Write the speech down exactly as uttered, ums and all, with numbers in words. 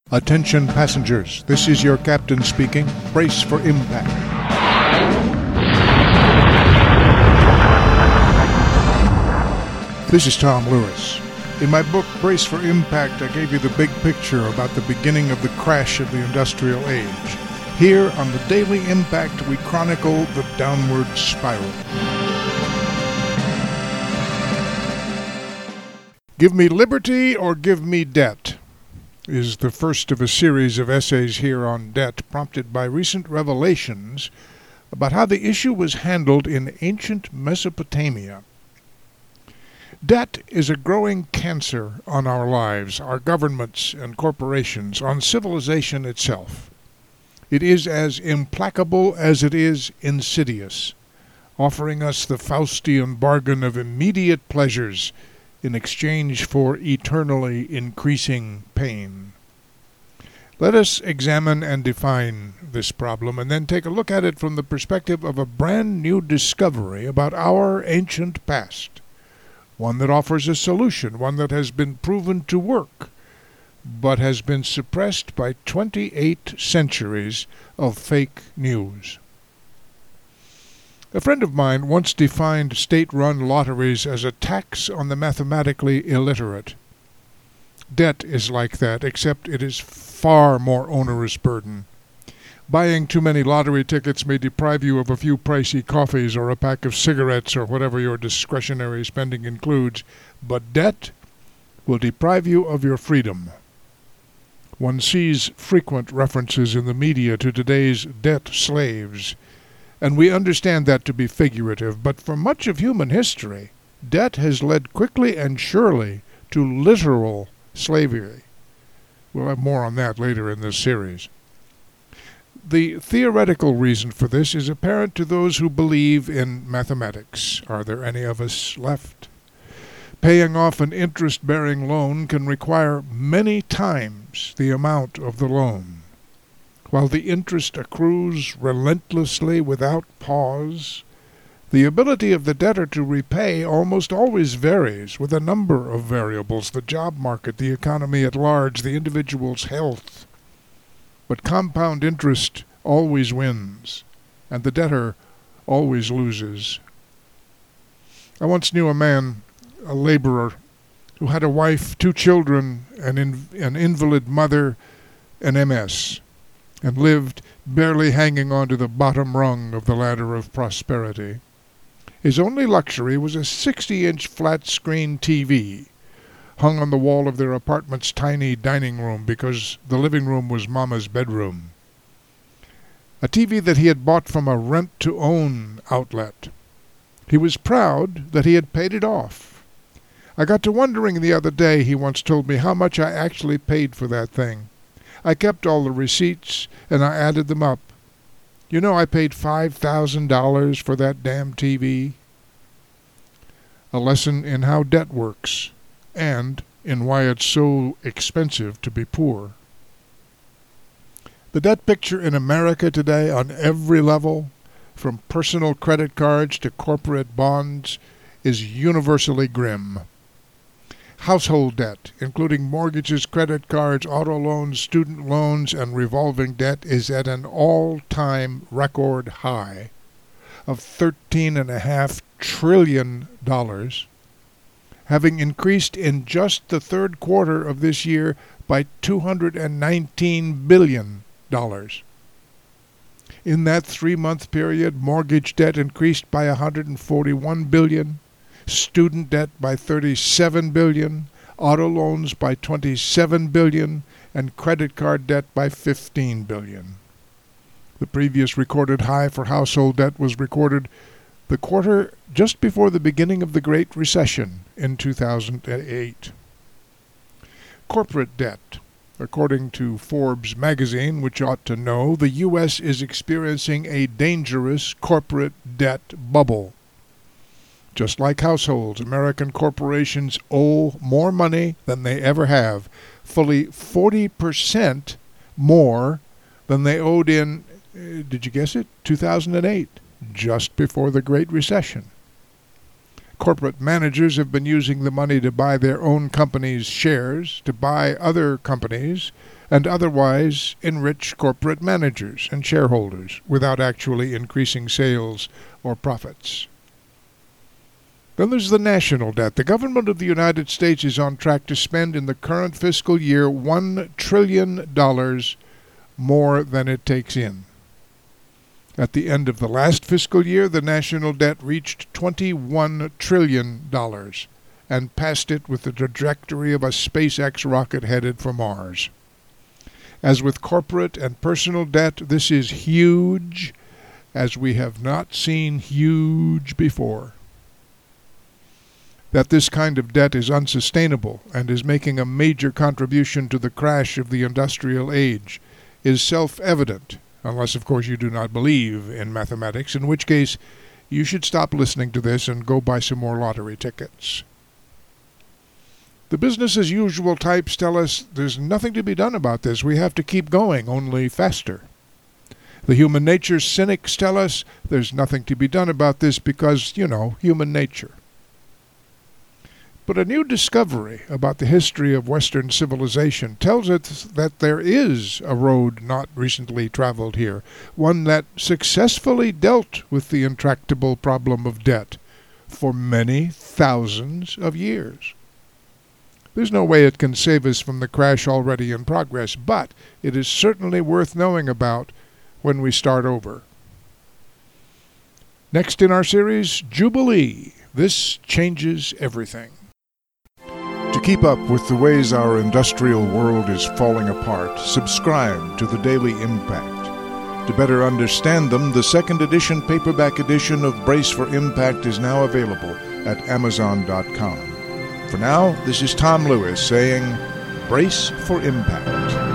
Attention passengers, this is your captain speaking. Brace for impact. This is Tom Lewis. In my book, Brace for Impact, I gave you the big picture about the beginning of the crash of the industrial age. Here on the Daily Impact, we chronicle the downward spiral. Give me liberty or give me debt is the first of a series of essays here on debt, prompted by recent revelations about how the issue was handled in ancient Mesopotamia. Debt is a growing cancer on our lives, our governments and corporations, on civilization itself. It is as implacable as it is insidious, offering us the Faustian bargain of immediate pleasures in exchange for eternally increasing pain. Let us examine and define this problem, and then take a look at it from the perspective of a brand new discovery about our ancient past, one that offers a solution, one that has been proven to work, but has been suppressed by twenty-eight centuries of fake news. A friend of mine once defined state-run lotteries as a tax on the mathematically illiterate. Debt is like that, except it is far more onerous burden. Buying too many lottery tickets may deprive you of a few pricey coffees or a pack of cigarettes or whatever your discretionary spending includes, but debt will deprive you of your freedom. One sees frequent references in the media to today's debt slaves, and we understand that to be figurative, but for much of human history, debt has led quickly and surely to literal slavery. We'll have more on that later in this series. The theoretical reason for this is apparent to those who believe in mathematics. Are there any of us left? Paying off an interest-bearing loan can require many times the amount of the loan. While the interest accrues relentlessly without pause, the ability of the debtor to repay almost always varies with a number of variables: the job market, the economy at large, the individual's health. But compound interest always wins, and the debtor always loses. I once knew a man, a laborer, who had a wife, two children, an, in, an invalid mother, and M S, and lived barely hanging on to the bottom rung of the ladder of prosperity. His only luxury was a sixty-inch flat-screen T V, hung on the wall of their apartment's tiny dining room because the living room was Mama's bedroom. A T V that he had bought from a rent-to-own outlet. He was proud that he had paid it off. I got to wondering the other day, he once told me, how much I actually paid for that thing. I kept all the receipts, and I added them up. You know, I paid five thousand dollars for that damn T V. A lesson in how debt works, and in why it's so expensive to be poor. The debt picture in America today, on every level, from personal credit cards to corporate bonds, is universally grim. Household debt, including mortgages, credit cards, auto loans, student loans, and revolving debt, is at an all-time record high of thirteen point five trillion dollars, having increased in just the third quarter of this year by two hundred nineteen billion dollars. In that three-month period, mortgage debt increased by one hundred forty-one billion dollars, student debt by thirty-seven billion dollars, auto loans by twenty-seven billion dollars, and credit card debt by fifteen billion dollars. The previous recorded high for household debt was recorded the quarter just before the beginning of the Great Recession in two thousand eight. Corporate debt. According to Forbes magazine, which ought to know, the U S is experiencing a dangerous corporate debt bubble. Just like households, American corporations owe more money than they ever have, fully forty percent more than they owed in, uh, did you guess it, two thousand eight, just before the Great Recession. Corporate managers have been using the money to buy their own companies' shares, to buy other companies, and otherwise enrich corporate managers and shareholders without actually increasing sales or profits. Then there's the national debt. The government of the United States is on track to spend in the current fiscal year one trillion dollars more than it takes in. At the end of the last fiscal year, the national debt reached twenty-one trillion dollars and passed it with the trajectory of a SpaceX rocket headed for Mars. As with corporate and personal debt, this is huge, as we have not seen huge before. That this kind of debt is unsustainable and is making a major contribution to the crash of the industrial age is self-evident, unless, of course, you do not believe in mathematics, in which case you should stop listening to this and go buy some more lottery tickets. The business-as-usual types tell us there's nothing to be done about this. We have to keep going, only faster. The human nature cynics tell us there's nothing to be done about this because, you know, human nature. But a new discovery about the history of Western civilization tells us that there is a road not recently traveled here, one that successfully dealt with the intractable problem of debt for many thousands of years. There's no way it can save us from the crash already in progress, but it is certainly worth knowing about when we start over. Next in our series, Jubilee. This changes everything. To keep up with the ways our industrial world is falling apart, subscribe to the Daily Impact. To better understand them, the second edition paperback edition of Brace for Impact is now available at amazon dot com. For now, this is Tom Lewis saying, Brace for Impact.